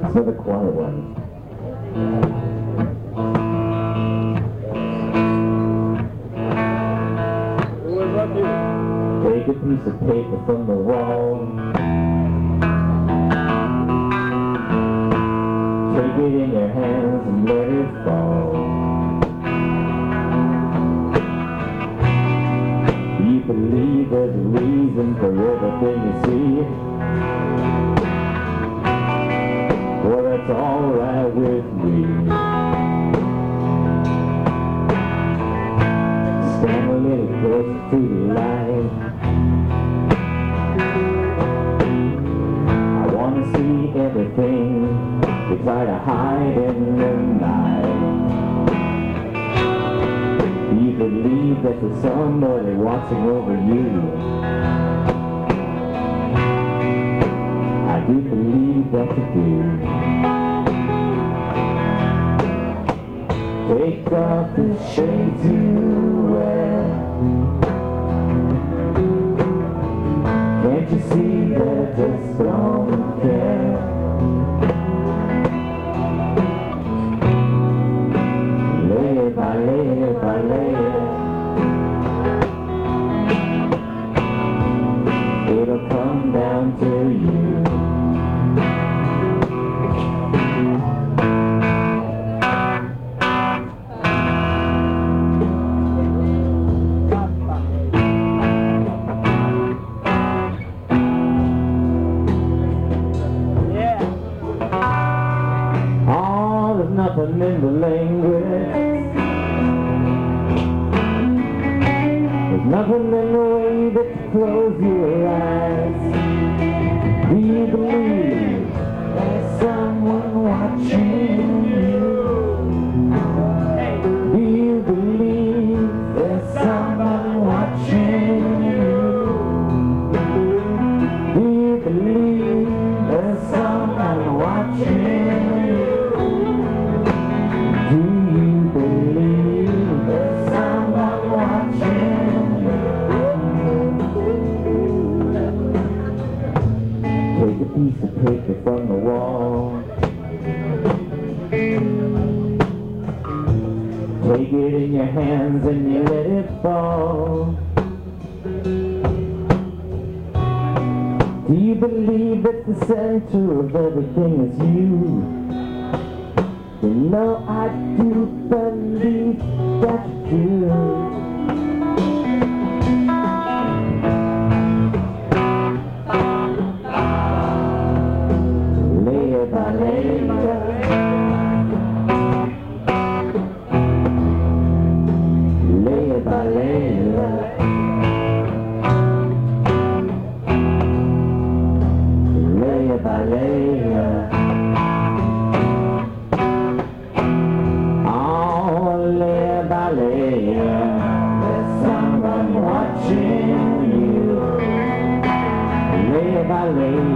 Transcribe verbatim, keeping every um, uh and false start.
for the quiet ones. Take a piece of paper from the wall. Take it in your hands and let it fall. You believe there's a reason for everything you see. Well, that's alright with me. Stand a little closer to the light. I wanna see everything you try to hide in the night. You believe that there's somebody watching over you. I do believe that you do. Take off the shades you wear. Can't you see that I just don't care? Layer by layer by layer, it'll come down to you. There's nothing in the language. There's nothing in the way that you close your eyes. Do you believe there's someone watching you? Do you believe there's someone watching you? Do you believe there's someone watching you? Do you believe there's someone watching you? Take a piece of paper from the wall. Take it in your hands and you let it fall. Do you believe that the center of everything is you? You know I do believe that you do. Layer by layer, layer by layer, layer by layer. There's someone watching you. Layer by layer.